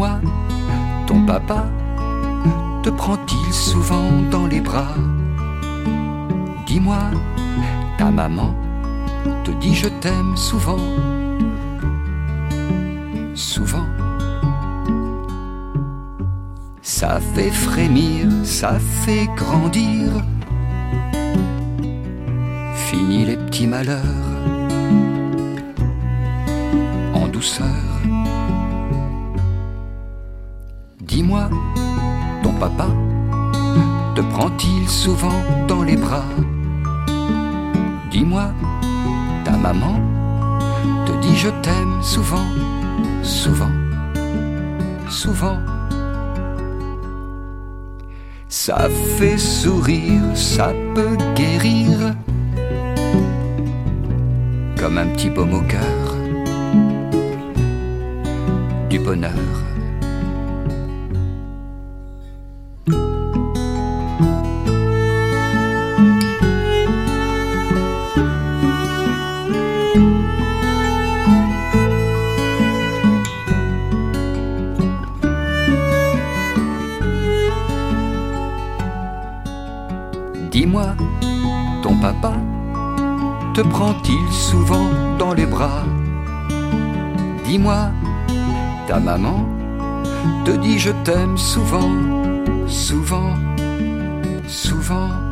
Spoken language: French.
Dis-moi, ton papa te prend-il souvent dans les bras? Dis-moi, ta maman te dit je t'aime souvent? Souvent. Ça fait frémir, ça fait grandir. Fini les petits malheurs en douceur. Dis-moi, ton papa te prend-il souvent dans les bras? Dis-moi, ta maman te dit je t'aime souvent? Souvent, souvent. Ça fait sourire, ça peut guérir, comme un petit baume au cœur, du bonheur. Dis-moi, ton papa te prend-il souvent dans les bras? Dis-moi, ta maman te dit je t'aime souvent? Souvent, souvent.